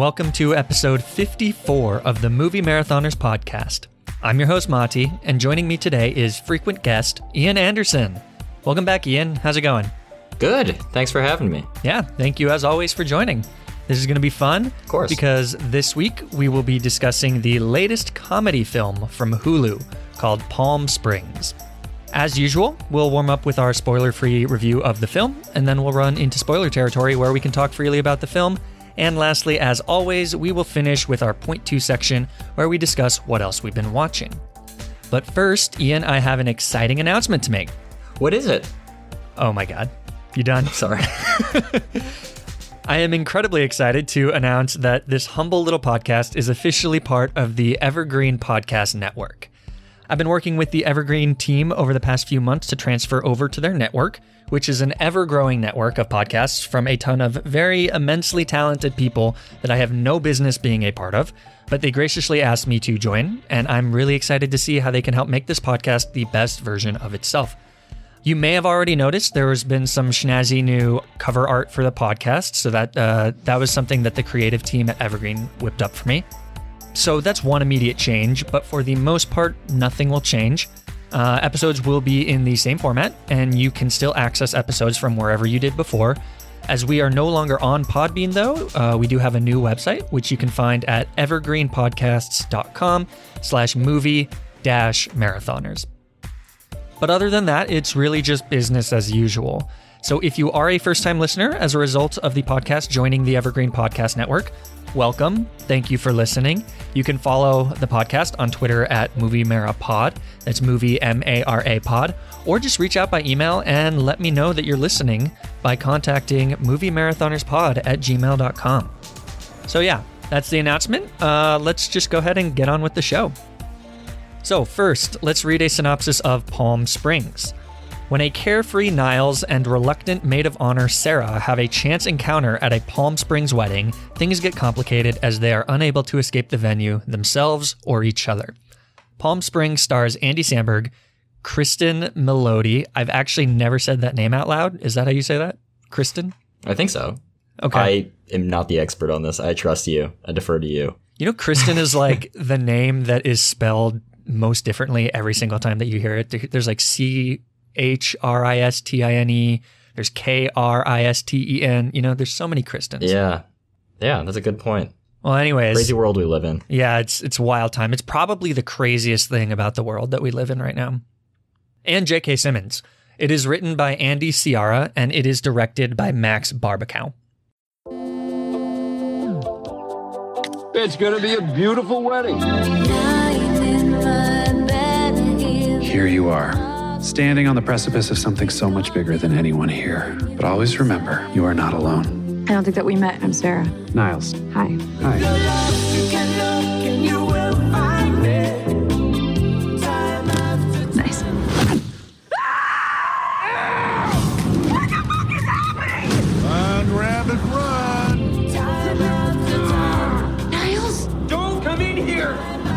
welcome to episode 54 of the Movie Marathoners podcast. I'm your host, Mati, and joining me today is frequent guest, Ian Anderson. Welcome back, Ian. How's it going? Good. Thanks for having me. Yeah, thank you as always for joining. This is going to be fun. Of course. Because this week we will be discussing the latest comedy film from Hulu called Palm Springs. As usual, we'll warm up with our spoiler-free review of the film, and then we'll run into spoiler territory where we can talk freely about the film. And lastly, as always, we will finish with our Point 2 section where we discuss what else we've been watching. But first, Ian, I have an exciting announcement to make. What is it? Oh my God. You done? Sorry. I am incredibly excited to announce that this humble little podcast is officially part of the Evergreen Podcast Network. I've been working with the Evergreen team over the past few months to transfer over to their network, which is an ever-growing network of podcasts from a ton of very immensely talented people that I have no business being a part of, but they graciously asked me to join, and I'm really excited to see how they can help make this podcast the best version of itself. You may have already noticed there has been some snazzy new cover art for the podcast, so that was something that the creative team at Evergreen whipped up for me. So that's one immediate change, but for the most part, nothing will change. Episodes will be in the same format, and you can still access episodes from wherever you did before. As we are no longer on Podbean, though, we do have a new website, which you can find at evergreenpodcasts.com/movie-marathoners. But other than that, it's really just business as usual. So if you are a first-time listener as a result of the podcast joining the Evergreen Podcast Network, welcome. Thank you for listening. You can follow the podcast on Twitter at MovieMaraPod. That's Movie M-A-R-A Pod. Or just reach out by email and let me know that you're listening by contacting moviemarathoners.pod@gmail.com. So yeah, that's the announcement. Let's just go ahead and get on with the show. So first, let's read a synopsis of Palm Springs. When a carefree Niles and reluctant maid of honor Sarah have a chance encounter at a Palm Springs wedding, things get complicated as they are unable to escape the venue themselves or each other. Palm Springs stars Andy Samberg, Kristen Milioti. I've actually never said that name out loud. Is that how you say that? Kristen? I think so. Okay. I am not the expert on this. I trust you. I defer to you. You know, Kristen is like the name that is spelled most differently every single time that you hear it. There's like Christine, there's Kristen, you know, there's so many Kristens. Yeah, that's a good point. Well, anyways. Crazy world we live in. Yeah, it's a wild time. It's probably the craziest thing about the world that we live in right now. And J.K. Simmons. It is written by Andy Ciara, and it is directed by Max Barbakow. It's going to be a beautiful wedding. Here you are, standing on the precipice of something so much bigger than anyone here. But always remember, you are not alone. I don't think that we met. I'm Sarah. Niles. Hi. Hi. Nice. Run, rabbit, run. Niles? Don't come in here.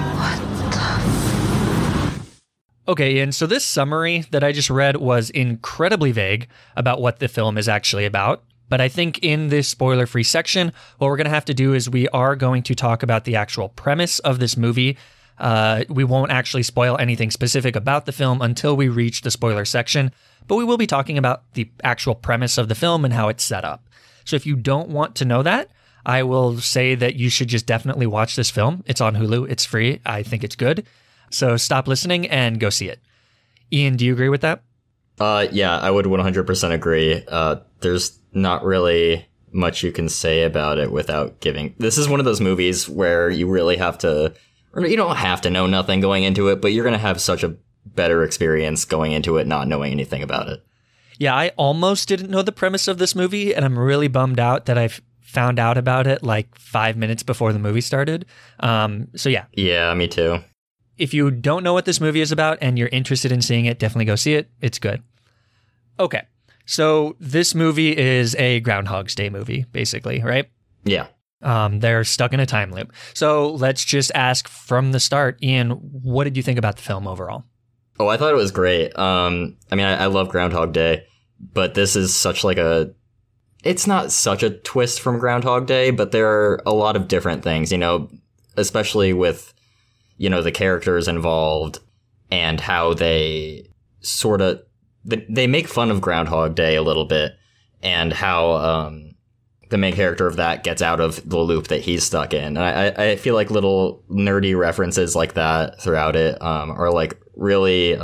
Okay, Ian, so this summary that I just read was incredibly vague about what the film is actually about. But I think in this spoiler-free section, what we're going to have to do is we are going to talk about the actual premise of this movie. We won't actually spoil anything specific about the film until we reach the spoiler section, but we will be talking about the actual premise of the film and how it's set up. So if you don't want to know that, I will say that you should just definitely watch this film. It's on Hulu. It's free. I think it's good. So stop listening and go see it. Ian, do you agree with that? Yeah, I would 100% agree. There's not really much you can say about it without giving. This is one of those movies where you really have to, or you don't have to know nothing going into it, but you're going to have such a better experience going into it not knowing anything about it. Yeah, I almost didn't know the premise of this movie, and I'm really bummed out that I've found out about it like 5 minutes before the movie started. So yeah. Yeah, me too. If you don't know what this movie is about and you're interested in seeing it, definitely go see it. It's good. Okay. So this movie is a Groundhog's Day movie, basically, right? Yeah. They're stuck in a time loop. So let's just ask from the start, Ian, what did you think about the film overall? Oh, I thought it was great. I mean, I love Groundhog Day, but this is such like it's not such a twist from Groundhog Day, but there are a lot of different things, you know, especially with, you know, the characters involved and how they sort of, they make fun of Groundhog Day a little bit, and how the main character of that gets out of the loop that he's stuck in. And I feel like little nerdy references like that throughout it are like really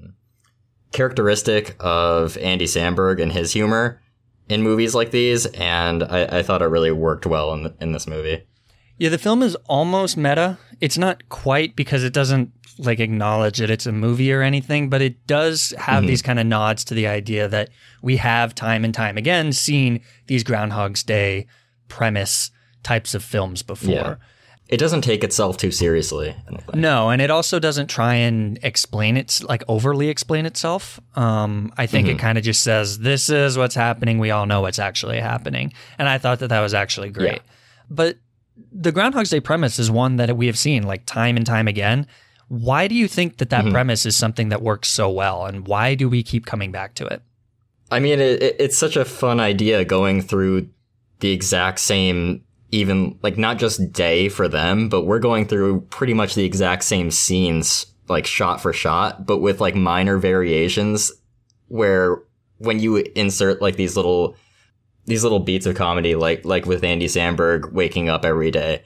characteristic of Andy Samberg and his humor in movies like these, and I thought it really worked well in this movie. Yeah, the film is almost meta. It's not quite, because it doesn't like acknowledge that it's a movie or anything, but it does have these kind of nods to the idea that we have time and time again seen these Groundhog's Day premise types of films before. Yeah. It doesn't take itself too seriously, I don't think. No, and it also doesn't try and explain it, like overly explain itself. I think it kind of just says, this is what's happening. We all know what's actually happening. And I thought that was actually great. Yeah. But the Groundhog's Day premise is one that we have seen like time and time again. Why do you think that premise is something that works so well? And why do we keep coming back to it? I mean, it's such a fun idea going through the exact same, even like not just day for them, but we're going through pretty much the exact same scenes, like shot for shot, but with like minor variations where when you insert like these little beats of comedy, like with Andy Samberg waking up every day,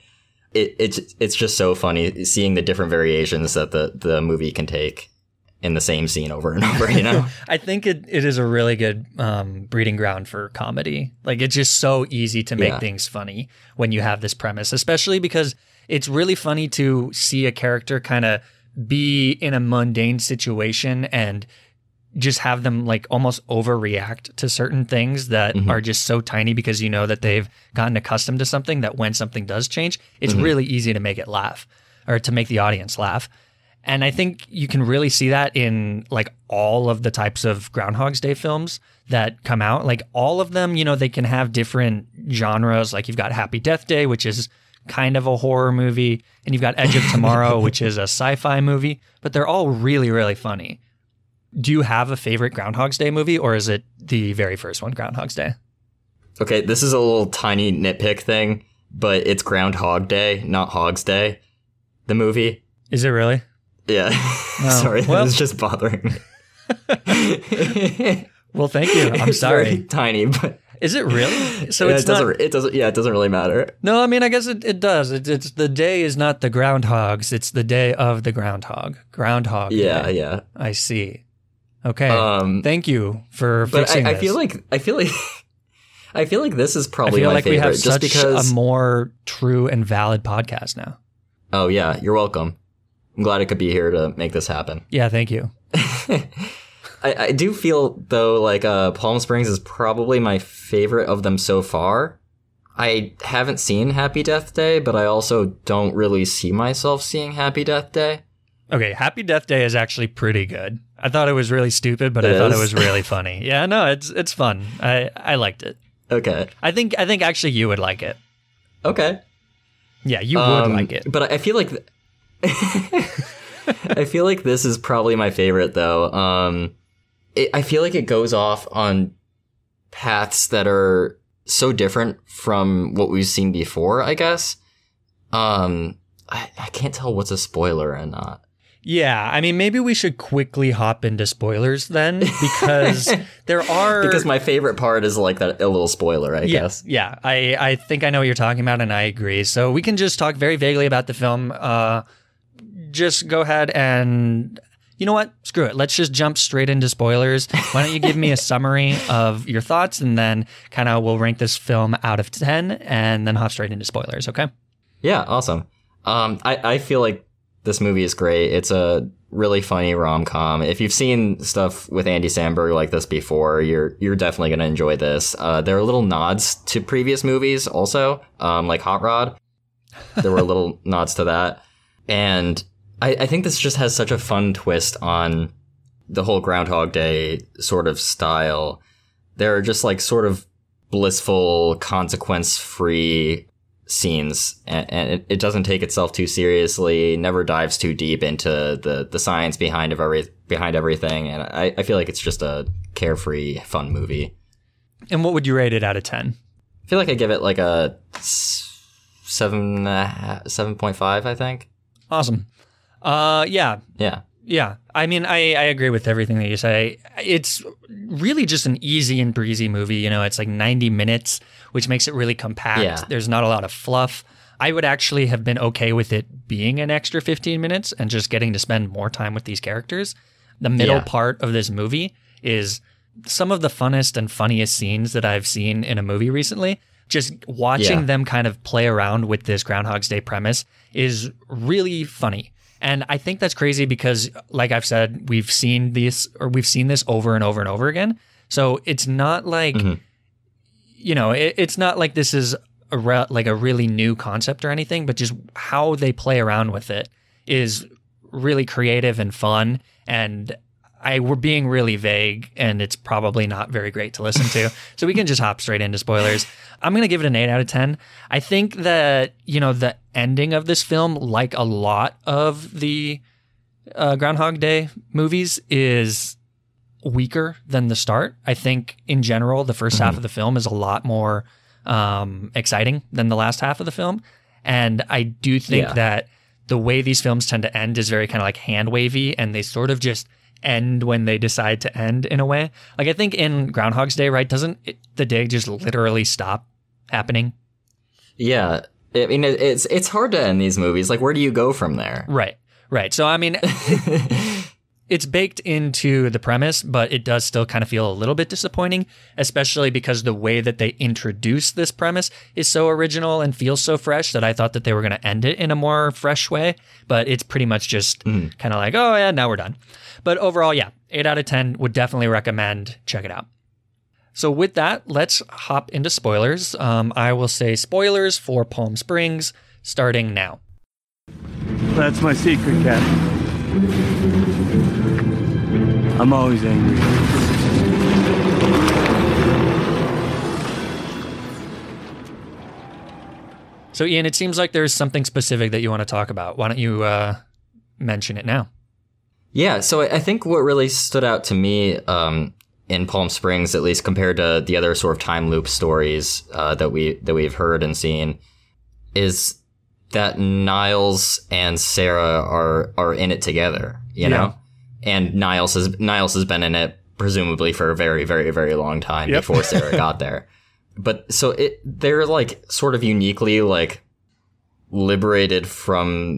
it's just so funny seeing the different variations that the movie can take in the same scene over and over, you know? I think it is a really good breeding ground for comedy. Like, it's just so easy to make things funny when you have this premise, especially because it's really funny to see a character kind of be in a mundane situation and just have them like almost overreact to certain things that are just so tiny, because you know that they've gotten accustomed to something that when something does change, it's really easy to make it laugh, or to make the audience laugh. And I think you can really see that in like all of the types of Groundhog's Day films that come out. Like all of them, you know, they can have different genres. Like you've got Happy Death Day, which is kind of a horror movie, and you've got Edge of Tomorrow, which is a sci-fi movie, but they're all really, really funny. Do you have a favorite Groundhog's Day movie, or is it the very first one, Groundhog's Day? Okay, this is a little tiny nitpick thing, but it's Groundhog Day, not Hog's Day, the movie. Is it really? Yeah. Oh, Sorry, well, that was just bothering me. Well, thank you. I'm It's sorry. very tiny, but Is it really? So yeah, it's it doesn't really matter. No, I mean, I guess it does. It's the day is not the groundhogs. It's the day of the groundhog. Groundhog Yeah, Day. yeah. I see. Okay. Thank you for But fixing I this. feel like this is I probably feel my like favorite, we have just such because. a more true and valid podcast now. Oh yeah, you're welcome. I'm glad I could be here to make this happen. Yeah, thank you. I do feel though like Palm Springs is probably my favorite of them so far. I haven't seen Happy Death Day, but I also don't really see myself seeing Happy Death Day. Okay, Happy Death Day is actually pretty good. I thought it was really stupid, but I thought it was really funny. Yeah, no, it's fun. I liked it. Okay. I think actually you would like it. Okay. Yeah, you would like it. But I feel like I feel like this is probably my favorite though. I feel like it goes off on paths that are so different from what we've seen before, I guess. I can't tell what's a spoiler and not. Yeah, I mean, maybe we should quickly hop into spoilers then, because there are... Because my favorite part is like that a little spoiler, I guess. Yeah, I think I know what you're talking about, and I agree. So we can just talk very vaguely about the film. Just go ahead and... You know what? Screw it. Let's just jump straight into spoilers. Why don't you give me a summary of your thoughts, and then kind of we'll rank this film out of 10, and then hop straight into spoilers, okay? Yeah, awesome. I feel like this movie is great. It's a really funny rom-com. If you've seen stuff with Andy Samberg like this before, you're definitely going to enjoy this. There are little nods to previous movies also, like Hot Rod. There were little nods to that. And I think this just has such a fun twist on the whole Groundhog Day sort of style. There are just like sort of blissful, consequence-free scenes, and it doesn't take itself too seriously, never dives too deep into the science behind everything, and I feel like it's just a carefree, fun movie. And what would you rate it out of 10? I feel like I give it like a 7.5, I think. Awesome. Yeah. Yeah. Yeah. I mean, I agree with everything that you say. It's really just an easy and breezy movie. You know, it's like 90 minutes, which makes it really compact. Yeah. There's not a lot of fluff. I would actually have been okay with it being an extra 15 minutes and just getting to spend more time with these characters. The middle part of this movie is some of the funnest and funniest scenes that I've seen in a movie recently. Just watching them kind of play around with this Groundhog's Day premise is really funny. And I think that's crazy because, like I've said, we've seen this over and over and over again. So it's not like, you know, it's not like this is a really new concept or anything, but just how they play around with it is really creative and fun. And we're being really vague, and it's probably not very great to listen to. So we can just hop straight into spoilers. I'm going to give it an 8 out of 10. I think that, you know, the ending of this film, like a lot of the Groundhog Day movies, is weaker than the start. I think in general, the first half of the film is a lot more exciting than the last half of the film. And I do think that the way these films tend to end is very kind of like hand wavy, and they sort of just end when they decide to end in a way. Like I think in Groundhog's Day, right? Doesn't the day just literally stop happening? Yeah. I mean, it's hard to end these movies. Like, where do you go from there? Right. So, I mean, it's baked into the premise, but it does still kind of feel a little bit disappointing, especially because the way that they introduce this premise is so original and feels so fresh that I thought that they were going to end it in a more fresh way, but it's pretty much just kind of like, oh yeah, now we're done. But overall, yeah, 8 out of 10 would definitely recommend. Check it out. So with that, let's hop into spoilers. I will say spoilers for Palm Springs starting now. That's my secret, Captain. I'm always angry. So Ian, it seems like there's something specific that you want to talk about. Why don't you mention it now? Yeah, so I think what really stood out to me in Palm Springs, at least compared to the other sort of time loop stories that we've heard and seen, is that Niles and Sarah are in it together, you know? And Niles has been in it presumably for a very, very, very long time before Sarah got there. But so they're like sort of uniquely like liberated from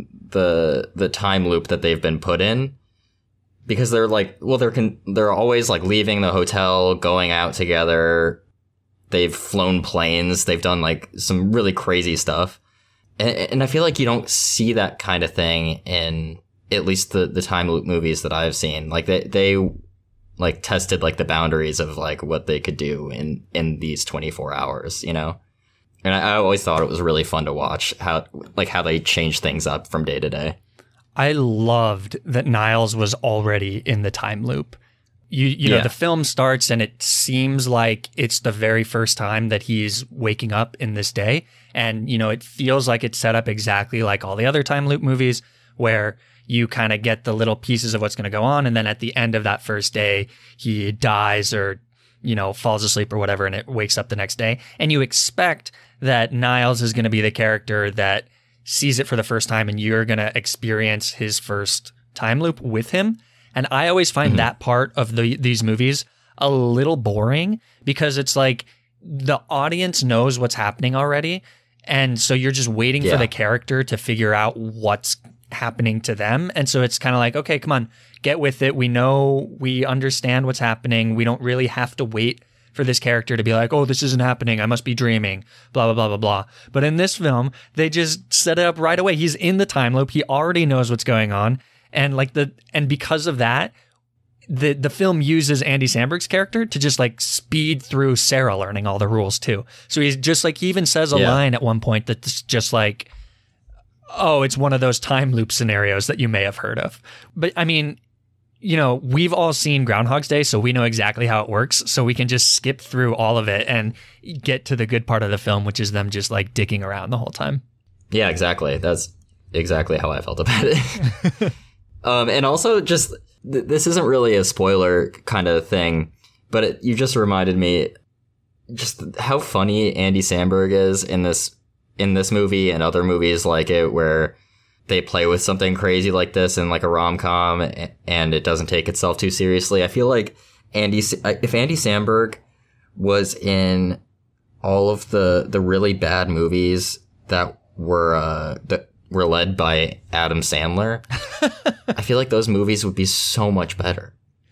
the time loop that they've been put in, because they're like, well, they're always like leaving the hotel, going out together. They've flown planes. They've done like some really crazy stuff. And I feel like you don't see that kind of thing in at least the time loop movies that I've seen. Like they like tested like the boundaries of like what they could do in these 24 hours, you know? And I always thought it was really fun to watch how they change things up from day to day. I loved that Niles was already in the time loop. You know, the film starts and it seems like it's the very first time that he's waking up in this day. And, you know, it feels like it's set up exactly like all the other time loop movies where you kind of get the little pieces of what's going to go on. And then at the end of that first day, he dies or, you know, falls asleep or whatever, and it wakes up the next day. And you expect that Niles is going to be the character that sees it for the first time and you're going to experience his first time loop with him. And I always find that part of these movies a little boring because it's like the audience knows what's happening already. And so you're just waiting for the character to figure out what's happening to them. And so it's kind of like, okay, come on, get with it. We know, we understand what's happening. We don't really have to wait for this character to be like, oh, this isn't happening. I must be dreaming, blah, blah, blah, blah, blah. But in this film, they just set it up right away. He's in the time loop. He already knows what's going on. And because of that, the film uses Andy Samberg's character to just like speed through Sarah learning all the rules too. So he's just like, he even says a line at one point that's just like, oh, it's one of those time loop scenarios that you may have heard of. But I mean, you know, we've all seen Groundhog's Day, so we know exactly how it works. So we can just skip through all of it and get to the good part of the film, which is them just like digging around the whole time. Yeah, exactly. That's exactly how I felt about it. And also just, this isn't really a spoiler kind of thing, but you just reminded me, just how funny Andy Samberg is in this movie and other movies like it, where they play with something crazy like this in like a rom-com and it doesn't take itself too seriously. I feel like if Andy Samberg was in all of the really bad movies that were led by Adam Sandler, I feel like those movies would be so much better.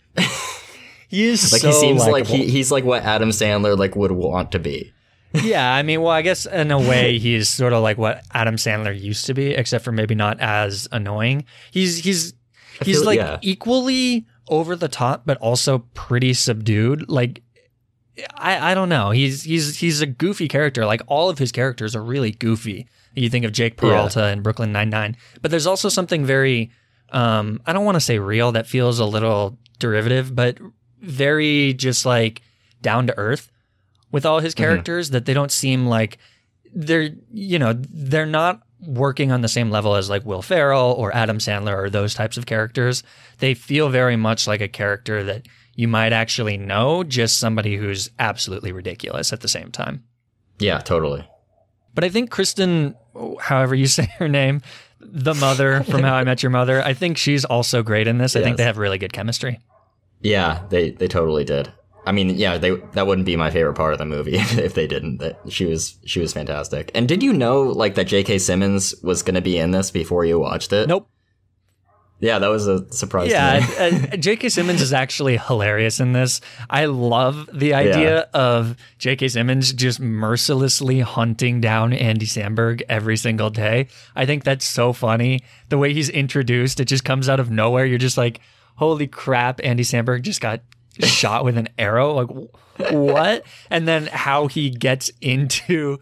He is like so he seems likable. like he's like what Adam Sandler like would want to be. Yeah, I mean, well, I guess in a way he's sort of like what Adam Sandler used to be, except for maybe not as annoying. He's like equally over the top, but also pretty subdued. Like I don't know. He's a goofy character. Like all of his characters are really goofy. You think of Jake Peralta in Brooklyn Nine-Nine, but there's also something very I don't want to say real. That feels a little derivative, but very just like down to earth with all his characters, that they don't seem like they're not working on the same level as like Will Ferrell or Adam Sandler or those types of characters. They feel very much like a character that you might actually know, just somebody who's absolutely ridiculous at the same time. Yeah, totally. But I think Kristen, however you say her name, the mother from How I Met Your Mother, I think she's also great in this. I think they have really good chemistry. Yeah, they totally did. I mean, yeah, that wouldn't be my favorite part of the movie if they didn't. That she was fantastic. And did you know like that J.K. Simmons was going to be in this before you watched it? Nope. Yeah, that was a surprise to me. Yeah, J.K. Simmons is actually hilarious in this. I love the idea of J.K. Simmons just mercilessly hunting down Andy Samberg every single day. I think that's so funny. The way he's introduced, it just comes out of nowhere. You're just like, holy crap, Andy Samberg just got shot with an arrow. Like, what? And then how he gets into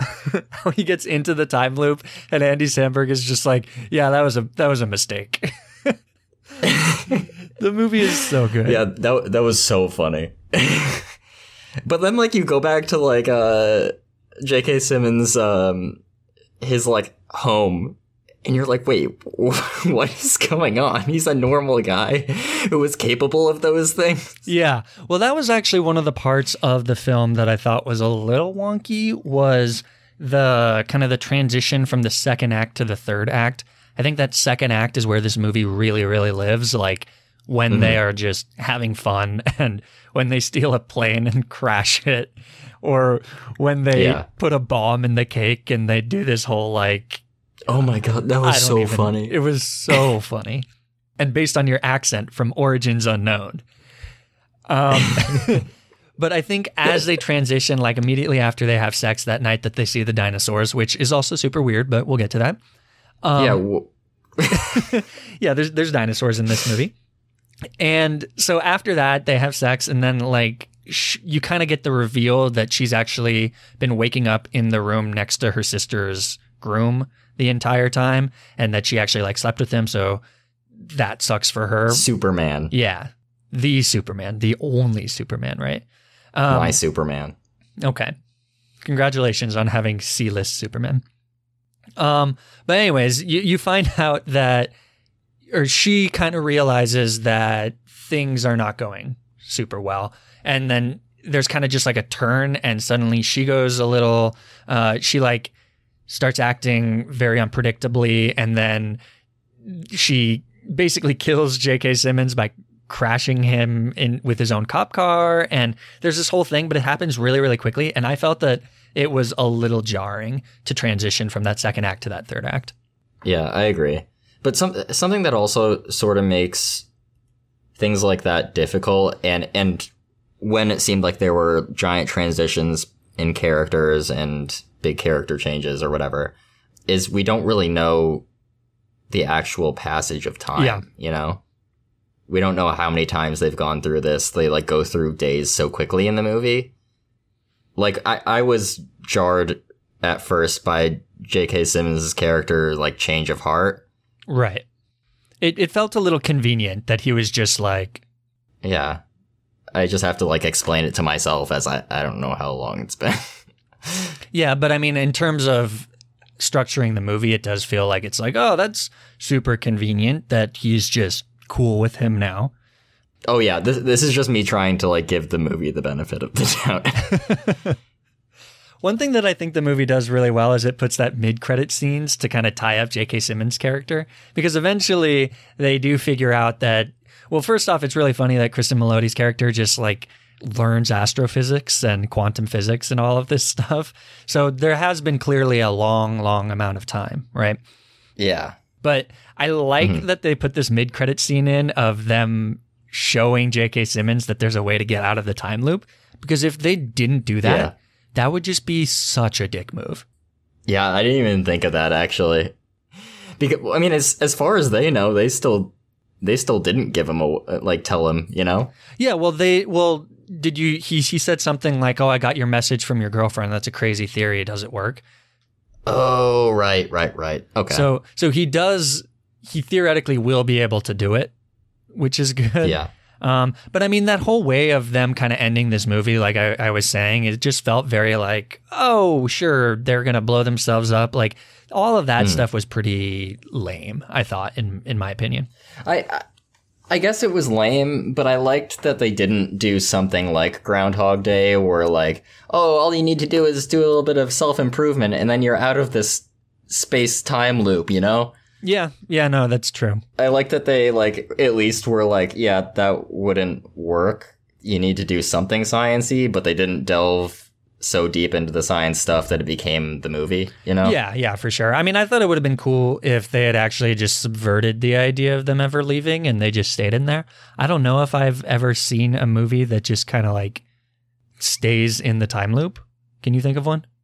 the time loop, and Andy Samberg is just like, yeah, that was a mistake. The movie is so good. Yeah, that was so funny. But then like you go back to like J.K. Simmons his like home, and you're like, wait, what is going on? He's a normal guy who was capable of those things. Yeah. Well, that was actually one of the parts of the film that I thought was a little wonky, was the kind of the transition from the second act to the third act. I think that second act is where this movie really, really lives. Like when they are just having fun, and when they steal a plane and crash it, or when they put a bomb in the cake and they do this whole like, oh my God, that was so funny. It was so funny. And based on your accent from Origins Unknown. But I think as they transition, like immediately after they have sex that night that they see the dinosaurs, which is also super weird, but we'll get to that. Yeah, there's dinosaurs in this movie. And so after that, they have sex, and then like you kind of get the reveal that she's actually been waking up in the room next to her sister's groom the entire time, and that she actually like slept with him. So that sucks for her. Superman. Yeah. The Superman, the only Superman, right? My Superman. Okay. Congratulations on having C-list Superman. But anyways, you find out that, or she kind of realizes that things are not going super well. And then there's kind of just like a turn, and suddenly she goes a little, she like starts acting very unpredictably, and then she basically kills J.K. Simmons by crashing him in with his own cop car. And there's this whole thing, but it happens really, really quickly. And I felt that it was a little jarring to transition from that second act to that third act. Yeah, I agree. But something that also sort of makes things like that difficult, and when it seemed like there were giant transitions in characters and big character changes or whatever, is we don't really know the actual passage of time. Yeah. You know? We don't know how many times they've gone through this. They like go through days so quickly in the movie. Like I was jarred at first by J.K. Simmons' character, like change of heart. Right. It felt a little convenient that he was just like, yeah, I just have to like explain it to myself, as I don't know how long it's been. Yeah, but I mean, in terms of structuring the movie, it does feel like it's like, oh, that's super convenient that he's just cool with him now. Oh yeah, this is just me trying to like give the movie the benefit of the doubt. One thing that I think the movie does really well is it puts that mid-credit scenes to kind of tie up J.K. Simmons' character, because eventually they do figure out that, well, first off, it's really funny that Kristen Melodi's character just like learns astrophysics and quantum physics and all of this stuff. So there has been clearly a long, long amount of time, right? Yeah. But I like that they put this mid-credit scene in of them showing J.K. Simmons that there's a way to get out of the time loop, because if they didn't do that, that would just be such a dick move. Yeah, I didn't even think of that actually. Because I mean, as far as they know, they still didn't give him tell him, you know? Yeah, did you he said something like, "Oh, I got your message from your girlfriend. That's a crazy theory. Does it work?" Oh, right. Okay. So he theoretically will be able to do it, which is good. Yeah. But I mean, that whole way of them kind of ending this movie, like I was saying, it just felt very like, oh, sure, they're going to blow themselves up. Like all of that stuff was pretty lame, I thought, in my opinion. I guess it was lame, but I liked that they didn't do something like Groundhog Day where like, oh, all you need to do is do a little bit of self-improvement and then you're out of this space-time loop, you know? Yeah, no, that's true. I like that they, like, at least were like, yeah, that wouldn't work. You need to do something science-y, but they didn't delve so deep into the science stuff that it became the movie, you know? Yeah, for sure. I mean, I thought it would have been cool if they had actually just subverted the idea of them ever leaving and they just stayed in there. I don't know if I've ever seen a movie that just kind of, like, stays in the time loop. Can you think of one?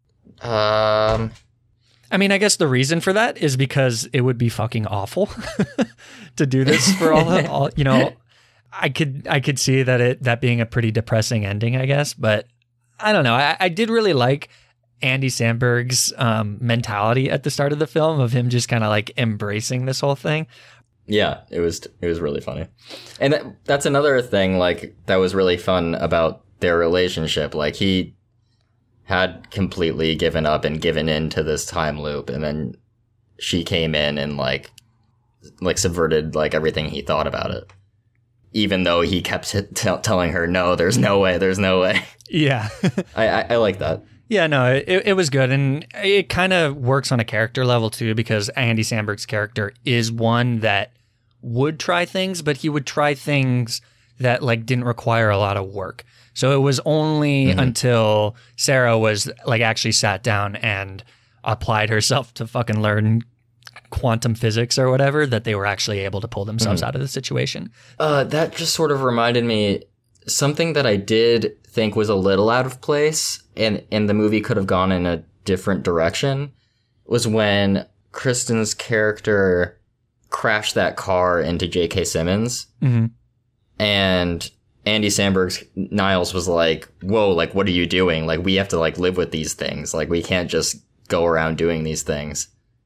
I mean, I guess the reason for that is because it would be fucking awful to do this for all you know. I could see that being a pretty depressing ending, I guess, but I don't know. I did really like Andy Samberg's mentality at the start of the film of him just kind of like embracing this whole thing. Yeah, it was really funny, and that's another thing like that was really fun about their relationship. Like he had completely given up and given in to this time loop, and then she came in and like subverted like everything he thought about it, even though he kept telling her, no, there's no way. Yeah. I like that. Yeah, no, it was good, and it kind of works on a character level too, because Andy Samberg's character is one that would try things, but he would try things that like didn't require a lot of work. So it was only until Sarah was like actually sat down and applied herself to fucking learn quantum physics or whatever that they were actually able to pull themselves out of the situation. That just sort of reminded me something that I did think was a little out of place and the movie could have gone in a different direction was when Kristen's character crashed that car into J.K. Simmons. Mm-hmm. And Andy Samberg's Niles was like, whoa, like, what are you doing? Like, we have to, like, live with these things. Like, we can't just go around doing these things.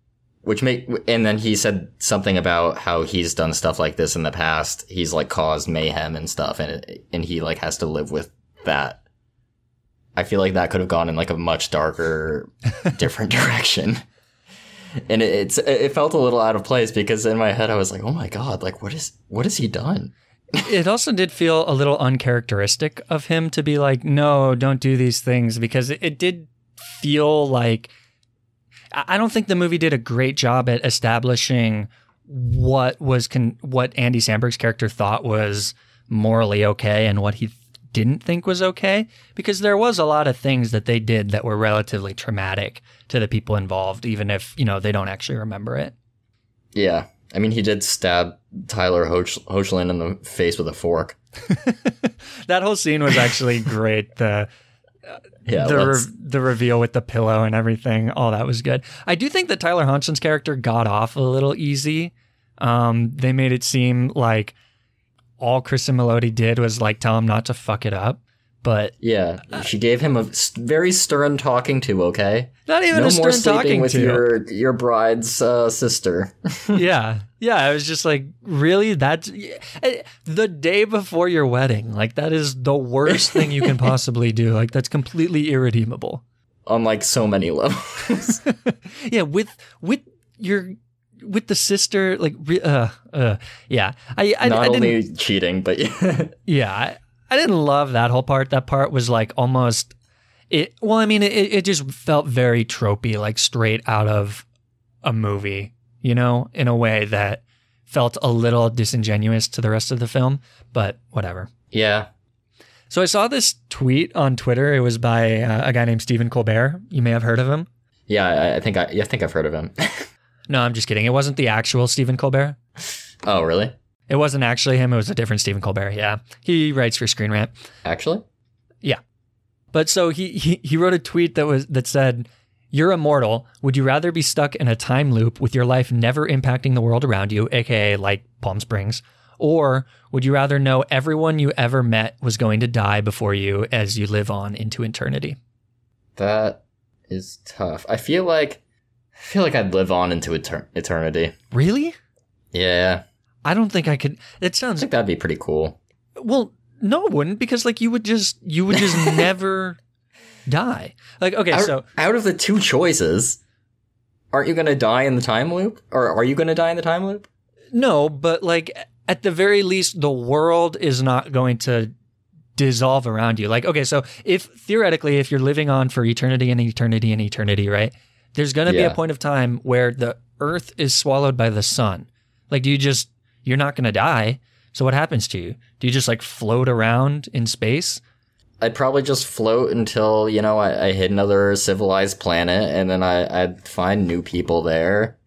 And then he said something about how he's done stuff like this in the past. He's, like, caused mayhem and stuff, and he, like, has to live with that. I feel like that could have gone in, like, a much darker, different direction. And it felt a little out of place because in my head I was like, oh my God, like, what has he done? It also did feel a little uncharacteristic of him to be like, no, don't do these things, because it did feel like, I don't think the movie did a great job at establishing what Andy Samberg's character thought was morally okay and what he didn't think was okay, because there was a lot of things that they did that were relatively traumatic to the people involved, even if, you know, they don't actually remember it. Yeah. I mean, he did stab Tyler Hoechlin in the face with a fork. That whole scene was actually great. The reveal with the pillow and everything, all that was good. I do think that Tyler Hoechlin's character got off a little easy. They made it seem like all Kristen Melody did was like tell him not to fuck it up. But yeah, she gave him a very stern talking to. Okay, not even a stern talking with to. your bride's sister. Yeah. I was just like, really? That's the day before your wedding. Like, that is the worst thing you can possibly do. Like, that's completely irredeemable on like so many levels. Yeah, with your with the sister, like, yeah. I Not didn't, only cheating, but yeah, I didn't love that whole part. That part was like almost it just felt very tropey, like straight out of a movie, in a way that felt a little disingenuous to the rest of the film, but whatever. Yeah. So I saw this tweet on Twitter. It was by a guy named Stephen Colbert. You may have heard of him. Yeah, I think I've heard of him. No, I'm just kidding. It wasn't the actual Stephen Colbert. Oh, really? It wasn't actually him. It was a different Stephen Colbert. Yeah. He writes for Screen Rant. Actually? Yeah. But so he wrote a tweet that said, "You're immortal. Would you rather be stuck in a time loop with your life never impacting the world around you, aka like Palm Springs, or would you rather know everyone you ever met was going to die before you as you live on into eternity?" That is tough. I feel like I'd live on into eternity. Really? Yeah. I don't think I could. It I sounds think that'd be pretty cool. well. No, it wouldn't, because like you would just never die. Like, okay, so out of the two choices, aren't you going to die in the time loop? Or are you going to die in the time loop? no, but like at the very least, the world is not going to dissolve around you. Like, okay, so if you're living on for eternity and eternity and eternity, right? There's going to be a point of time where the earth is swallowed by the sun. Like, you're not going to die. So what happens to you? Do you just like float around in space? I'd probably just float until, I hit another civilized planet, and then I'd find new people there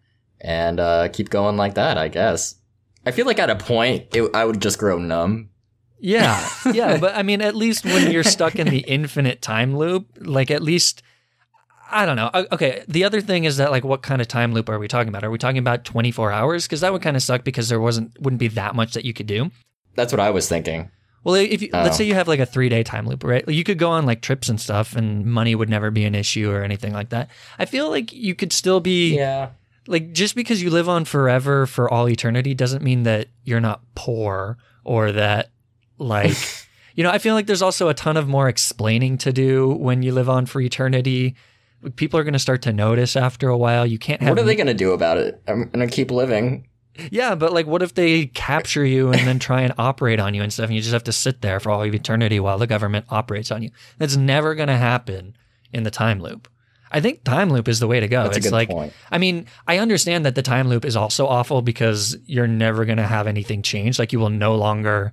and keep going like that, I guess. I feel like at a point, I would just grow numb. Yeah, yeah. But I mean, at least when you're stuck in the infinite time loop, like at least, I don't know. Okay, the other thing is that like what kind of time loop are we talking about? Are we talking about 24 hours? Because that would kind of suck because there wouldn't be that much that you could do. That's what I was thinking. Well, if you, let's say you have like a 3-day time loop, right? You could go on like trips and stuff and money would never be an issue or anything like that. I feel like you could still be, like just because you live on forever for all eternity doesn't mean that you're not poor or that like, I feel like there's also a ton of more explaining to do when you live on for eternity. People are going to start to notice after a while. You can't have. What are they going to do about it? I'm going to keep living. Yeah, but like, what if they capture you and then try and operate on you and stuff, and you just have to sit there for all of eternity while the government operates on you? That's never going to happen in the time loop. I think time loop is the way to go. That's it's a good like, point. I mean, I understand that the time loop is also awful because you're never going to have anything change. Like, you will no longer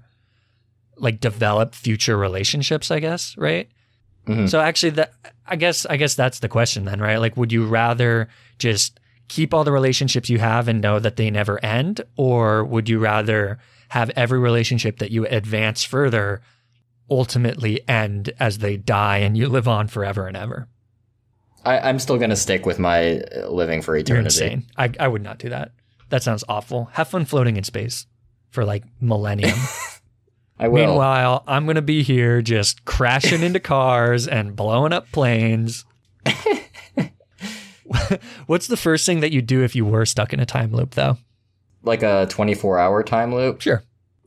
like develop future relationships, I guess, right? Mm-hmm. So actually, I guess that's the question then, right? Like, would you rather just keep all the relationships you have and know that they never end, or would you rather have every relationship that you advance further ultimately end as they die and you live on forever and ever? I'm still going to stick with my living for eternity. You're insane. I would not do that. That sounds awful. Have fun floating in space for like millennium. I will. Meanwhile, I'm going to be here just crashing into cars and blowing up planes. What's the first thing that you do if you were stuck in a time loop, though? Like a 24-hour time loop? Sure.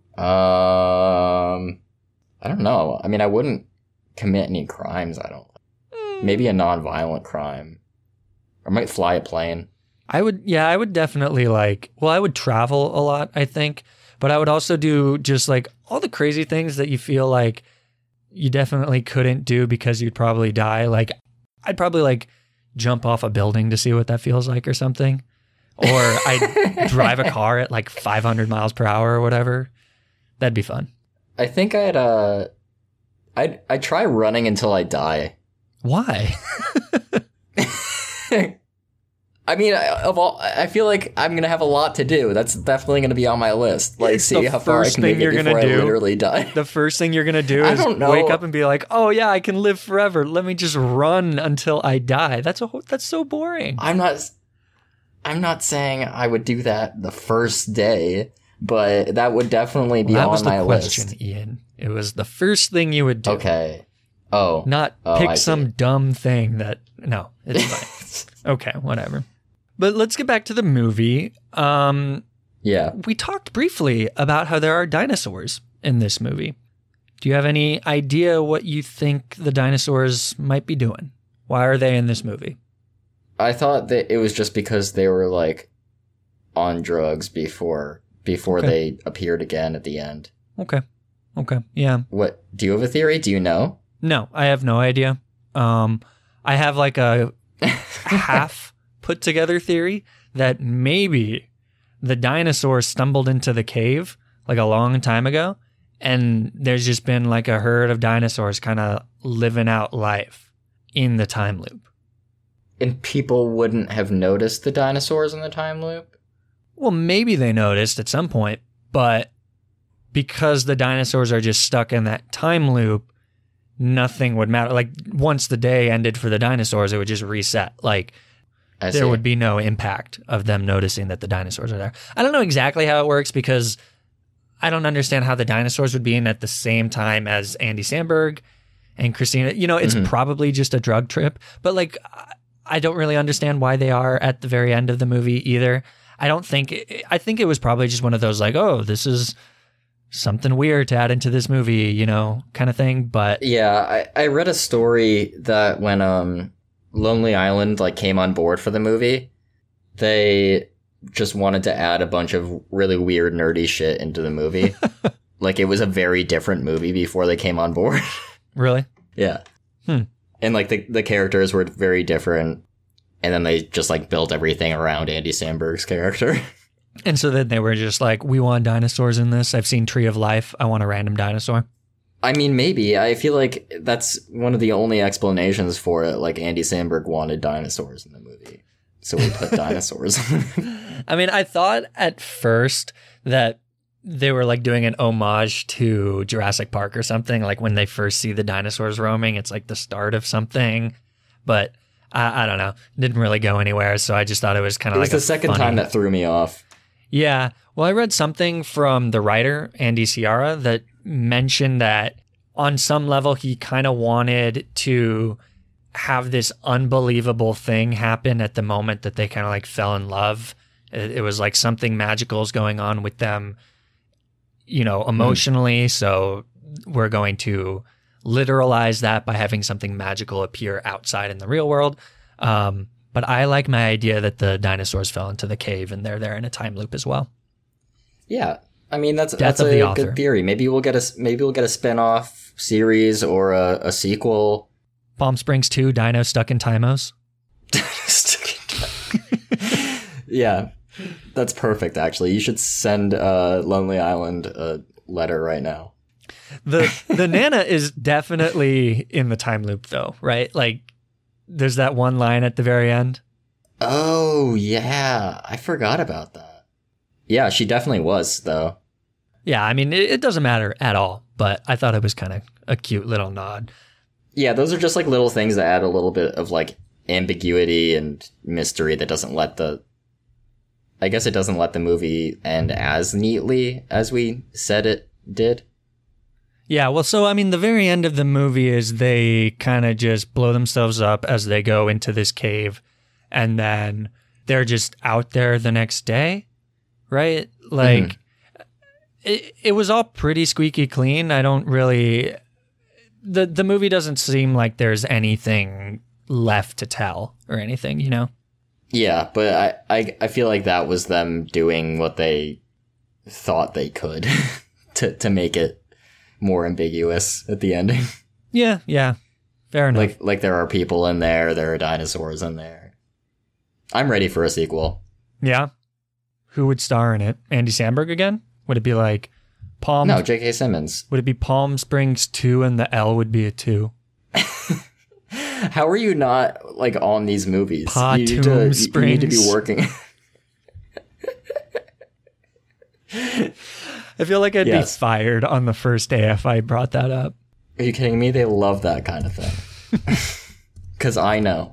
I don't know. I mean, I wouldn't commit any crimes, I don't. Maybe a non-violent crime. I might fly a plane. I would definitely I would travel a lot, I think. But I would also do just like all the crazy things that you feel like you definitely couldn't do because you'd probably die. Like, I'd probably like jump off a building to see what that feels like or something. Or I'd drive a car at like 500 miles per hour or whatever. That'd be fun. I think I'd try running until I die. Why? I mean, I feel like I'm going to have a lot to do. That's definitely going to be on my list. Like, see how far I can make it before I literally die. The first thing you're going to do is wake up and be like, oh yeah, I can live forever. Let me just run until I die. That's so boring. I'm not saying I would do that the first day, but that would definitely be on my list. That was the question, Ian. It was the first thing you would do. Okay. Oh. Not pick some dumb thing that... No, it's fine. Okay, whatever. But let's get back to the movie. Yeah. We talked briefly about how there are dinosaurs in this movie. Do you have any idea what you think the dinosaurs might be doing? Why are they in this movie? I thought that it was just because they were like on drugs before they appeared again at the end. Okay. Yeah. What, do you have a theory? Do you know? No, I have no idea. I have like a half put together theory that maybe the dinosaurs stumbled into the cave like a long time ago, and there's just been like a herd of dinosaurs kind of living out life in the time loop. And people wouldn't have noticed the dinosaurs in the time loop? Well, maybe they noticed at some point, but because the dinosaurs are just stuck in that time loop, nothing would matter. Like, once the day ended for the dinosaurs, it would just reset. Like, there would be no impact of them noticing that the dinosaurs are there. I don't know exactly how it works because I don't understand how the dinosaurs would be in at the same time as Andy Samberg and Christina. You know, it's probably just a drug trip, but like, I don't really understand why they are at the very end of the movie either. I think it was probably just one of those like, oh, this is something weird to add into this movie, you know, kind of thing. But yeah, I read a story that when Lonely Island like came on board for the movie, they just wanted to add a bunch of really weird nerdy shit into the movie. Like, it was a very different movie before they came on board. Really? Yeah. And like the characters were very different, and then they just like built everything around Andy Samberg's character. And so then they were just like, we want dinosaurs in this. I've seen Tree of Life. I want a random dinosaur. I mean, maybe. I feel like that's one of the only explanations for it. Like, Andy Samberg wanted dinosaurs in the movie, so we put dinosaurs. I mean, I thought at first that they were like doing an homage to Jurassic Park or something. Like, when they first see the dinosaurs roaming, it's like the start of something. But I don't know. Didn't really go anywhere. So I just thought it was kind of like the second time that threw me off. Yeah. Well, I read something from the writer, Andy Ciara, that mentioned that on some level he kind of wanted to have this unbelievable thing happen at the moment that they kind of like fell in love. It was like something magical is going on with them, you know, emotionally. So we're going to literalize that by having something magical appear outside in the real world. But I like my idea that the dinosaurs fell into the cave and they're there in a time loop as well. Yeah. I mean, that's a good theory. Maybe we'll get a spin-off series or a sequel. Palm Springs 2, Dino Stuck in Timos. Yeah. That's perfect, actually. You should send Lonely Island a letter right now. The Nana is definitely in the time loop, though, right? Like, there's that one line at the very end. Oh, yeah. I forgot about that. Yeah, she definitely was, though. Yeah, I mean, it doesn't matter at all, but I thought it was kind of a cute little nod. Yeah, those are just like little things that add a little bit of like ambiguity and mystery that doesn't let the movie end as neatly as we said it did. Yeah, well, so, I mean, the very end of the movie is they kind of just blow themselves up as they go into this cave, and then they're just out there the next day, right? Like, it was all pretty squeaky clean. I don't really... The movie doesn't seem like there's anything left to tell or anything, you know? Yeah, but I feel like that was them doing what they thought they could to make it more ambiguous at the ending. Yeah, fair enough. Like there are people in there, there are dinosaurs in there. I'm ready for a sequel. Yeah? Who would star in it? Andy Samberg again? Would it be like No, J.K. Simmons. Would it be Palm Springs 2 and the L would be a 2? How are you not like on these movies? Patum Springs. You need to be working. I feel like I'd be fired on the first day if I brought that up. Are you kidding me? They love that kind of thing. Because I know.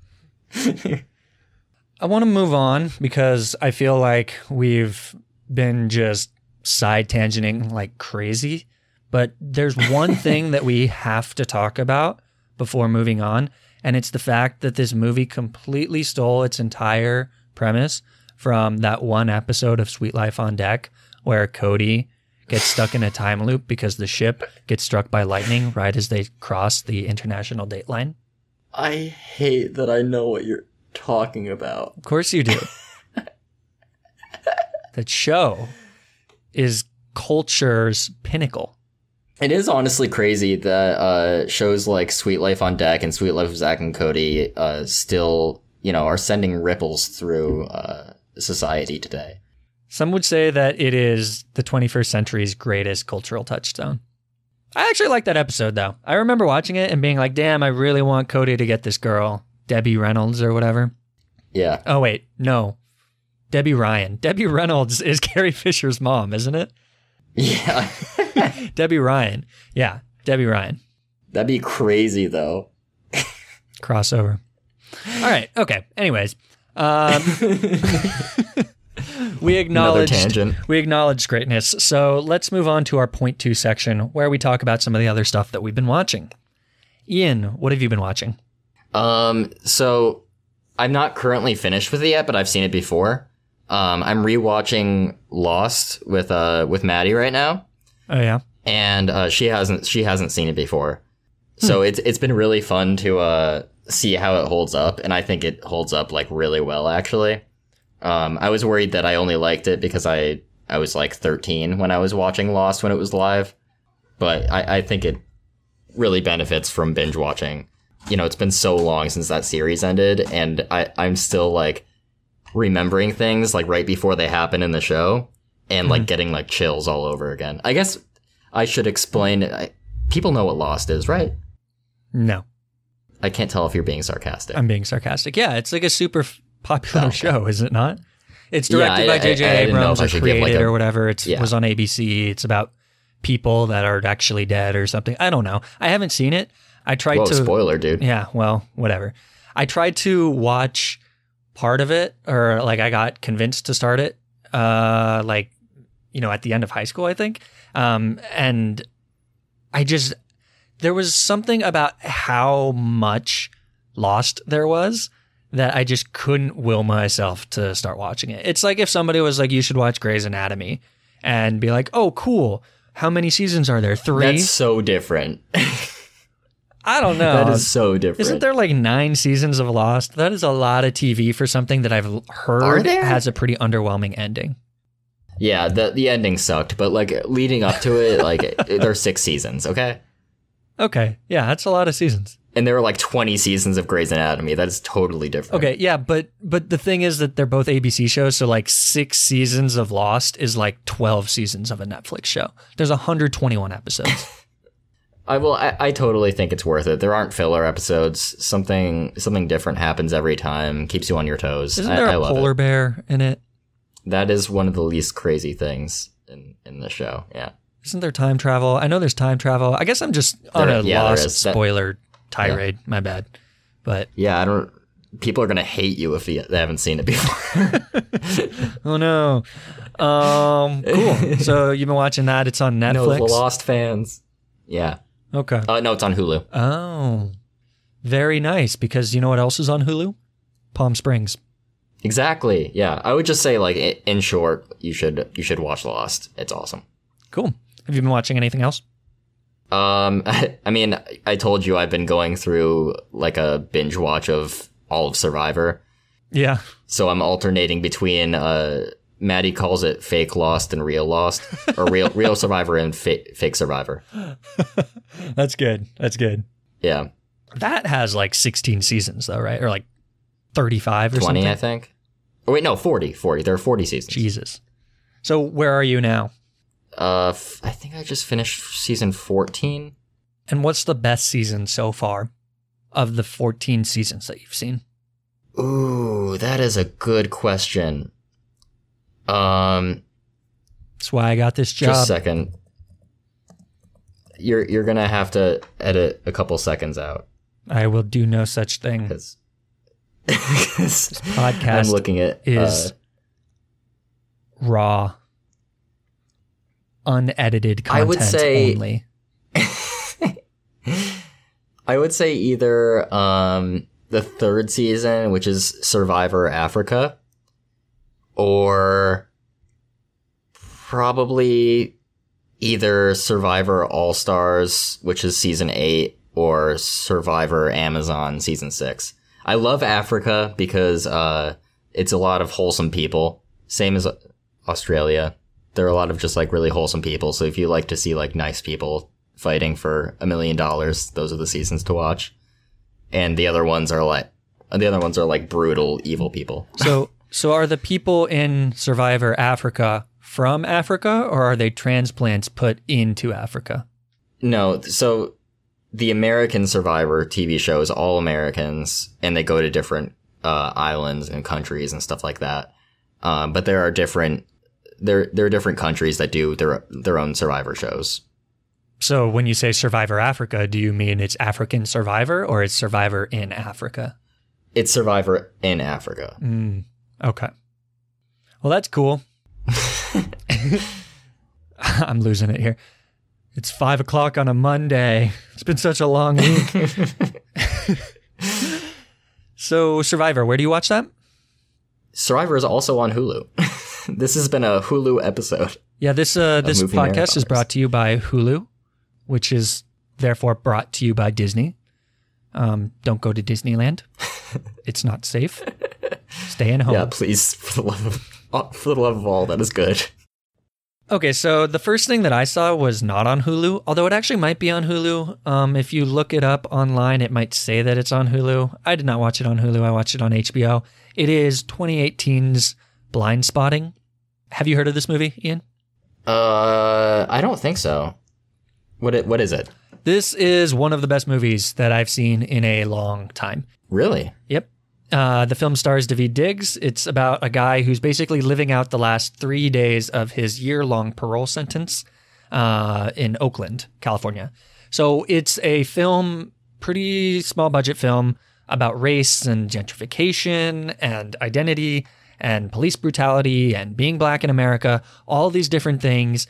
I want to move on because I feel like we've been just side tangenting like crazy. But there's one thing that we have to talk about before moving on, and it's the fact that this movie completely stole its entire premise from that one episode of Sweet Life on Deck where Cody gets stuck in a time loop because the ship gets struck by lightning right as they cross the international date line. I hate that I know what you're talking about. Of course you do. That show is culture's pinnacle. It is honestly crazy that shows like Sweet Life on Deck and Sweet Life of Zack and Cody still, are sending ripples through society today. Some would say that it is the 21st century's greatest cultural touchstone. I actually like that episode, though. I remember watching it and being like, damn, I really want Cody to get this girl, Debbie Reynolds or whatever. Yeah. Oh, wait, no. Debbie Ryan. Debbie Reynolds is Carrie Fisher's mom, isn't it? Yeah. Debbie Ryan. Yeah, Debbie Ryan. That'd be crazy, though. Crossover. All right. Okay. Anyways, we acknowledged greatness. So let's move on to our point 2 section where we talk about some of the other stuff that we've been watching. Ian, what have you been watching? So I'm not currently finished with it yet, but I've seen it before. I'm rewatching Lost with Maddie right now. Oh yeah. And she hasn't seen it before. So it's been really fun to see how it holds up, and I think it holds up like really well actually. I was worried that I only liked it because I was like 13 when I was watching Lost when it was live, but I think it really benefits from binge watching. It's been so long since that series ended, and I'm still like remembering things like right before they happen in the show and like getting like chills all over again. I guess I should explain. People know what Lost is, right? No. I can't tell if you're being sarcastic. I'm being sarcastic. Yeah, it's like a super popular show, is it not? It's directed by J.J. Abrams or created or whatever. It was on ABC. It's about people that are actually dead or something. I don't know. I haven't seen it. I tried to... spoiler, dude. Yeah, well, whatever. I tried to watch part of it, or like I got convinced to start it, at the end of high school, I think. And there was something about how much Lost there was that I just couldn't will myself to start watching it. It's like if somebody was like, you should watch Grey's Anatomy, and be like, oh, cool. How many seasons are there? 3? That's so different. I don't know. That is so different. Isn't there like 9 seasons of Lost? That is a lot of TV for something that I've heard has a pretty underwhelming ending. Yeah, the ending sucked, but like leading up to it, like there's 6 seasons, okay? Okay, yeah, that's a lot of seasons. And there were like 20 seasons of Grey's Anatomy. That is totally different. Okay, yeah, but the thing is that they're both ABC shows, so like 6 seasons of Lost is like 12 seasons of a Netflix show. There's 121 episodes. I totally think it's worth it. There aren't filler episodes. Something different happens every time. Keeps you on your toes. Isn't there a polar bear in it? That is one of the least crazy things in the show. Yeah. Isn't there time travel? I know there's time travel. I guess I'm just on a Lost spoiler tirade. Yeah. My bad. But yeah, people are gonna hate you if they haven't seen it before. Oh no. Cool. So you've been watching that? It's on Netflix. No, the Lost fans. Yeah. Okay. No, it's on Hulu. Oh, very nice. Because you know what else is on Hulu? Palm Springs. Exactly. Yeah. I would just say, like, in short, you should watch Lost. It's awesome. Cool. Have you been watching anything else? I mean, I told you I've been going through like a binge watch of all of Survivor. Yeah. So I'm alternating between Maddie calls it fake Lost and real Lost, or real Survivor and fake Survivor. That's good. That's good. Yeah. That has like 16 seasons though, right? Or like 35 or 20, something? I think. Oh, wait, no, 40. There are 40 seasons. Jesus. So where are you now? I think I just finished season 14. And what's the best season so far of the 14 seasons that you've seen? Ooh, that is a good question. That's why I got this job. Just a second. You're gonna have to edit a couple seconds out. I will do no such thing. This podcast I'm looking at is raw, unedited content I would say, only. I would say either the 3rd season, which is Survivor Africa, or probably either Survivor All-Stars, which is season 8, or Survivor Amazon season 6. I love Africa because it's a lot of wholesome people. Same as Australia. There are a lot of just like really wholesome people. So if you like to see like nice people fighting for $1 million, those are the seasons to watch. And the other ones are like brutal, evil people. So are the people in Survivor Africa from Africa, or are they transplants put into Africa? No, so the American Survivor TV show is all Americans, and they go to different islands and countries and stuff like that. But there are different countries that do their own Survivor shows. So when you say Survivor Africa, do you mean it's African Survivor or it's Survivor in Africa? It's Survivor in Africa. Okay. Well, that's cool. I'm losing it here. It's 5:00 on a Monday. It's been such a long week. So Survivor, where do you watch that? Survivor is also on Hulu. This has been a Hulu episode. Yeah, this podcast is brought to you by Hulu, which is therefore brought to you by Disney. Don't go to Disneyland. It's not safe. Stay in home. Yeah, please, for the love of all that is good. Okay, so the first thing that I saw was not on Hulu, although it actually might be on Hulu. If you look it up online, it might say that it's on Hulu. I did not watch it on Hulu. I watched it on HBO. It is 2018's Blind Spotting. Have you heard of this movie, Ian? I don't think so. What is it? This is one of the best movies that I've seen in a long time. Really? Yep. The film stars Daveed Diggs. It's about a guy who's basically living out the last 3 days of his year-long parole sentence in Oakland, California. So it's a film, pretty small budget film about race and gentrification and identity and police brutality and being black in America, all these different things.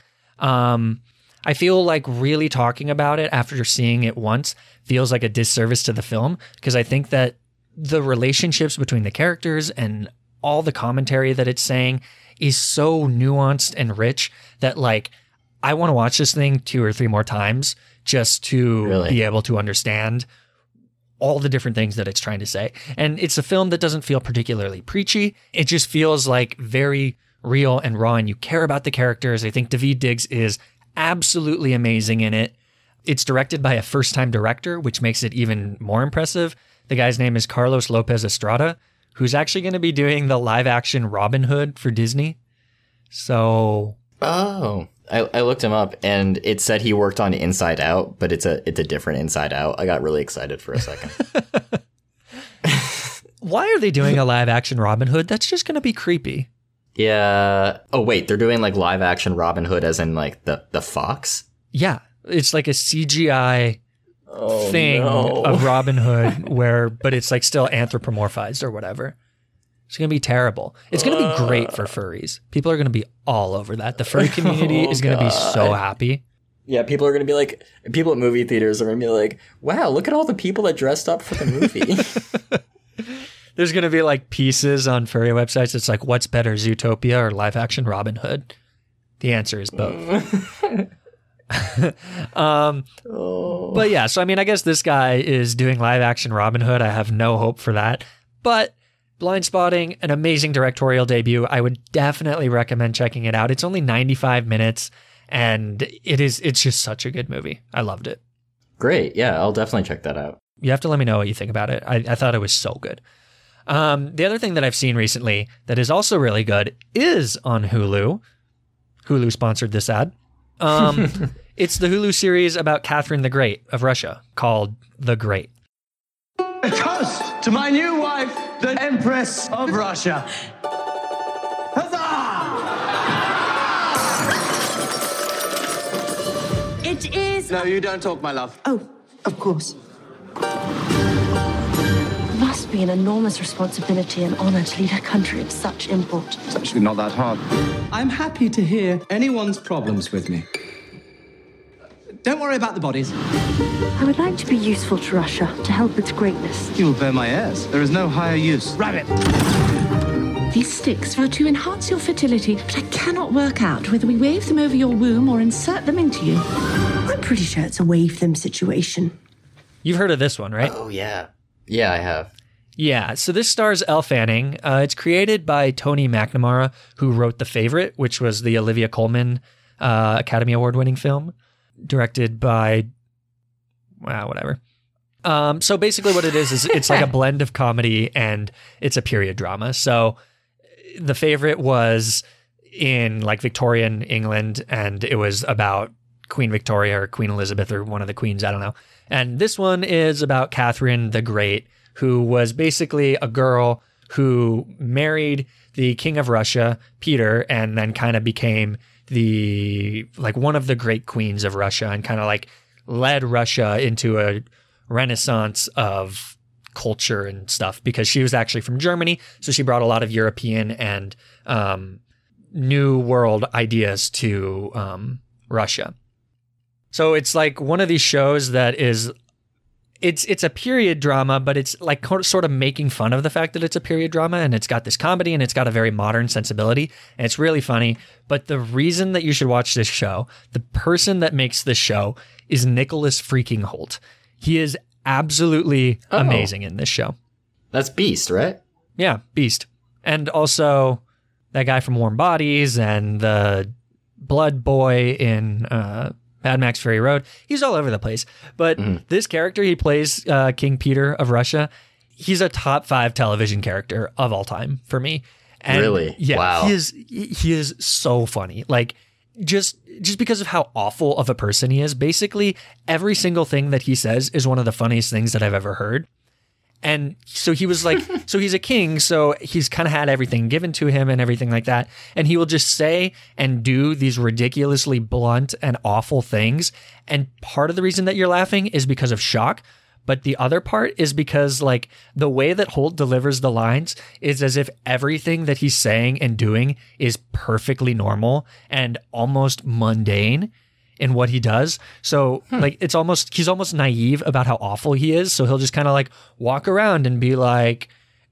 I feel like really talking about it after seeing it once feels like a disservice to the film, because I think that the relationships between the characters and all the commentary that it's saying is so nuanced and rich that like I want to watch this thing 2 or 3 more times just to be able to understand all the different things that it's trying to say. And it's a film that doesn't feel particularly preachy. It just feels like very real and raw, and you care about the characters. I think Daveed Diggs is absolutely amazing in it. It's directed by a first-time director, which makes it even more impressive. The guy's name is Carlos Lopez Estrada, who's actually going to be doing the live-action Robin Hood for Disney. So... Oh, I looked him up, and it said he worked on Inside Out, but it's a different Inside Out. I got really excited for a second. Why are they doing a live-action Robin Hood? That's just going to be creepy. Yeah. Oh, wait, they're doing like live-action Robin Hood as in like the fox? Yeah, it's like a CGI... of Robin Hood but it's like still anthropomorphized or whatever. It's going to be terrible. It's going to be great for furries. People are going to be all over that. The furry community is going to be so happy. Yeah, people at movie theaters are going to be like, wow, look at all the people that dressed up for the movie. There's going to be like pieces on furry websites. It's like, what's better, Zootopia or live action Robin Hood? The answer is both. But yeah, so I mean, I guess this guy is doing live action Robin Hood. I have no hope for that. But Blind Spotting, an amazing directorial debut. I would definitely recommend checking it out. It's only 95 minutes and it's just such a good movie. I loved it. Great. Yeah, I'll definitely check that out. You have to let me know what you think about it. I thought it was so good. The other thing that I've seen recently that is also really good is on Hulu. Hulu sponsored this ad. It's the Hulu series about Catherine the Great of Russia called The Great. A toast to my new wife, the Empress of Russia. Huzzah! It is... No, you don't talk, my love. Oh, of course. It must be an enormous responsibility and honor to lead a country of such import. It's actually not that hard. I'm happy to hear anyone's problems with me. Don't worry about the bodies. I would like to be useful to Russia, to help its greatness. You will bear my heirs. There is no higher use. Rabbit! These sticks are to enhance your fertility, but I cannot work out whether we wave them over your womb or insert them into you. I'm pretty sure it's a wave them situation. You've heard of this one, right? Oh, yeah. Yeah, I have. Yeah, so this stars Elle Fanning. It's created by Tony McNamara, who wrote The Favorite, which was the Olivia Colman Academy Award-winning film, directed by, whatever. So basically what it is it's like a blend of comedy and it's a period drama. So The Favorite was in like Victorian England, and it was about Queen Victoria or Queen Elizabeth or one of the queens, I don't know. And this one is about Catherine the Great, who was basically a girl who married the King of Russia, Peter, and then kind of became one of the great queens of Russia and kind of like led Russia into a renaissance of culture and stuff, because she was actually from Germany. So she brought a lot of European and New World ideas to Russia. So it's like one of these shows that is, it's a period drama, but it's like sort of making fun of the fact that it's a period drama, and it's got this comedy and it's got a very modern sensibility, and it's really funny. But the reason that you should watch this show, the person that makes this show is Nicholas freaking Hoult. He is absolutely amazing in this show. That's Beast, right? Yeah, Beast. And also that guy from Warm Bodies and the Blood Boy in Mad Max Fury Road. He's all over the place. But this character, he plays King Peter of Russia. He's a top 5 television character of all time for me. And really? Yeah, wow. He is so funny. Like, just because of how awful of a person he is, basically every single thing that he says is one of the funniest things that I've ever heard. And so he was like, so he's a king, so he's kind of had everything given to him and everything like that. And he will just say and do these ridiculously blunt and awful things. And part of the reason that you're laughing is because of shock. But the other part is because like the way that Hoult delivers the lines is as if everything that he's saying and doing is perfectly normal and almost mundane in what he does. So like he's almost naive about how awful he is. So he'll just kind of like walk around and be like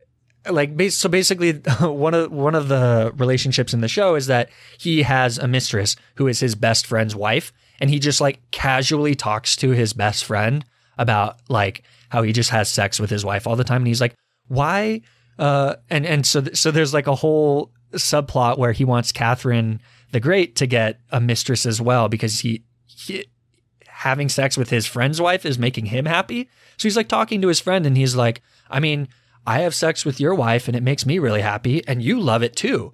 so basically one of the relationships in the show is that he has a mistress who is his best friend's wife, and he just like casually talks to his best friend about like how he just has sex with his wife all the time. And he's like, why? So there's like a whole subplot where he wants Catherine the Great to get a mistress as well, because he having sex with his friend's wife is making him happy. So he's like talking to his friend and he's like, I mean, I have sex with your wife and it makes me really happy and you love it too.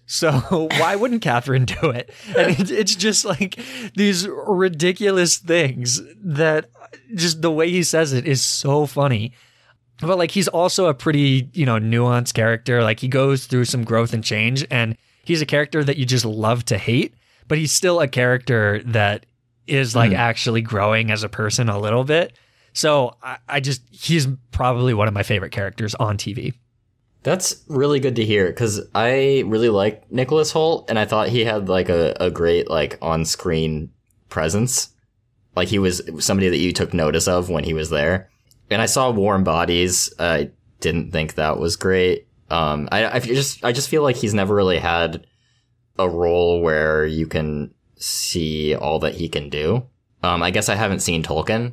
So why wouldn't Catherine do it? And it's just like these ridiculous things that just the way he says it is so funny. But like, he's also a pretty, nuanced character. Like, he goes through some growth and change, and he's a character that you just love to hate, but he's still a character that is like actually growing as a person a little bit. So he's probably one of my favorite characters on TV. That's really good to hear, because I really like Nicholas Hoult, and I thought he had like a great like on-screen presence. Like, he was somebody that you took notice of when he was there. And I saw Warm Bodies. I didn't think that was great. I just feel like he's never really had a role where you can see all that he can do. I guess I haven't seen Tolkien,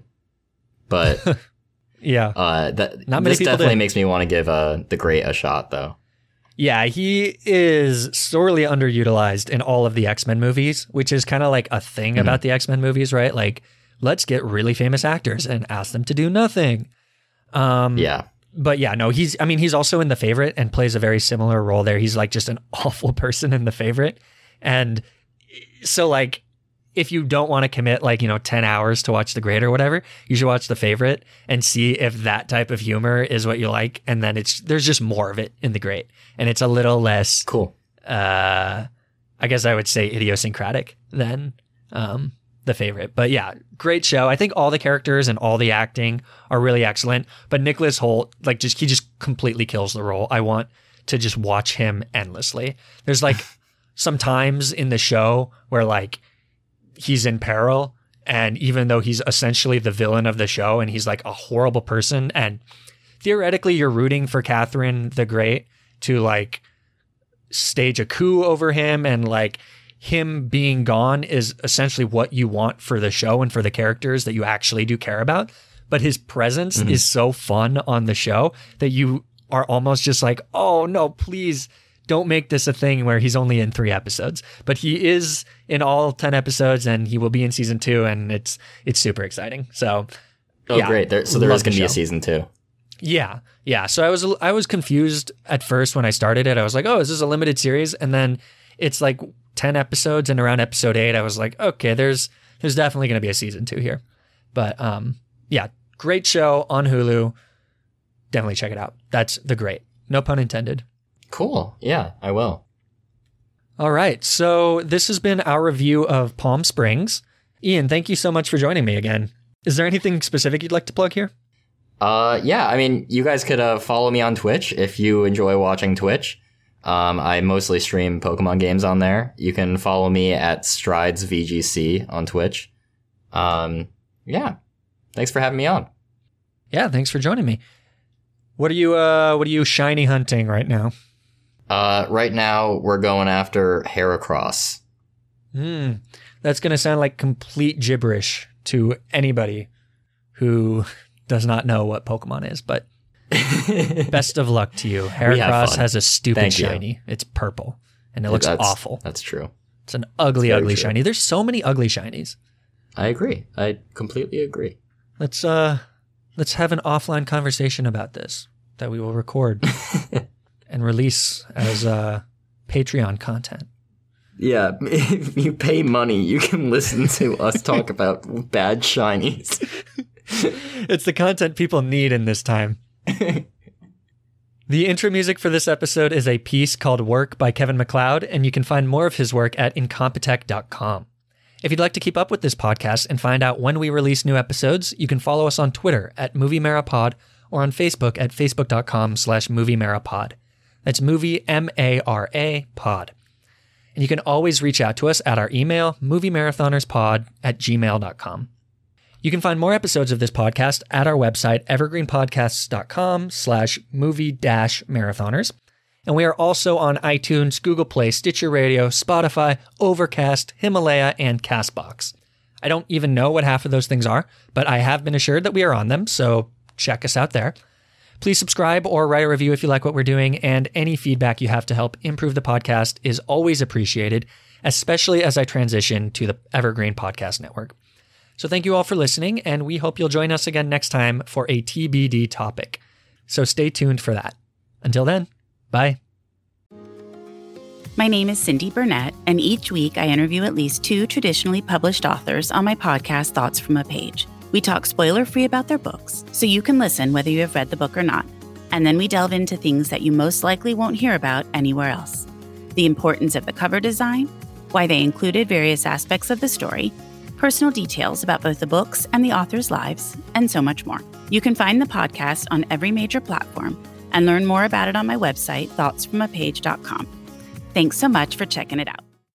but yeah, this definitely makes me want to give The Great a shot, though. Yeah, he is sorely underutilized in all of the X-Men movies, which is kind of like a thing about the X-Men movies, right? Like, let's get really famous actors and ask them to do nothing. Yeah. But yeah, no, he's also in The Favorite and plays a very similar role there. He's like just an awful person in The Favorite. And so like, if you don't want to commit 10 hours to watch The Great or whatever, you should watch The Favorite and see if that type of humor is what you like. And then there's just more of it in The Great. And it's a little less cool. I guess I would say idiosyncratic than The Favorite. But yeah, great show. I think all the characters and all the acting are really excellent. But Nicholas Hoult, he just completely kills the role. I want to just watch him endlessly. There's like some times in the show where like he's in peril, and even though he's essentially the villain of the show and he's like a horrible person, and theoretically you're rooting for Catherine the Great to like stage a coup over him, and like him being gone is essentially what you want for the show and for the characters that you actually do care about. but his presence is so fun on the show that you are almost just like, oh no, please don't make this a thing where he's only in 3 episodes. But he is in all 10 episodes, and he will be in season 2, and it's super exciting. So, great! There is going to be a season 2. Yeah. So I was confused at first when I started it. I was like, oh, is this a limited series? And then it's like 10 episodes, and around episode 8, I was like, okay, there's definitely going to be a season 2 here. But great show on Hulu. Definitely check it out. That's the great. No pun intended. Cool. Yeah, I will. All right. So this has been our review of Palm Springs. Ian, thank you so much for joining me again. Is there anything specific you'd like to plug here? Yeah, I mean, you guys could follow me on Twitch if you enjoy watching Twitch. I mostly stream Pokemon games on there. You can follow me at StridesVGC on Twitch. Yeah. Thanks for having me on. Yeah, thanks for joining me. What are you shiny hunting right now? Right now we're going after Heracross. That's going to sound like complete gibberish to anybody who does not know what Pokemon is, but best of luck to you. Heracross has a stupid shiny. It's purple, and it looks awful. That's true. It's an ugly shiny. There's so many ugly shinies. I agree. I completely agree. Let's have an offline conversation about this that we will record and release as Patreon content. Yeah, if you pay money, you can listen to us talk about bad shinies. It's the content people need in this time. The intro music for this episode is a piece called Work by Kevin MacLeod, and you can find more of his work at incompetech.com. If you'd like to keep up with this podcast and find out when we release new episodes, you can follow us on Twitter at MovieMaraPod or on Facebook at facebook.com/MovieMaraPod. That's Movie MARA Pod. And you can always reach out to us at our email, moviemarathonerspod@gmail.com. You can find more episodes of this podcast at our website, evergreenpodcasts.com/movie-marathoners. And we are also on iTunes, Google Play, Stitcher Radio, Spotify, Overcast, Himalaya, and CastBox. I don't even know what half of those things are, but I have been assured that we are on them, so check us out there. Please subscribe or write a review if you like what we're doing, and any feedback you have to help improve the podcast is always appreciated, especially as I transition to the Evergreen Podcast Network. So thank you all for listening, and we hope you'll join us again next time for a TBD topic. So stay tuned for that. Until then, bye. My name is Cindy Burnett, and each week I interview at least 2 traditionally published authors on my podcast, Thoughts from a Page. We talk spoiler-free about their books, so you can listen whether you have read the book or not. And then we delve into things that you most likely won't hear about anywhere else. The importance of the cover design, why they included various aspects of the story, personal details about both the books and the authors' lives, and so much more. You can find the podcast on every major platform and learn more about it on my website, thoughtsfromapage.com. Thanks so much for checking it out.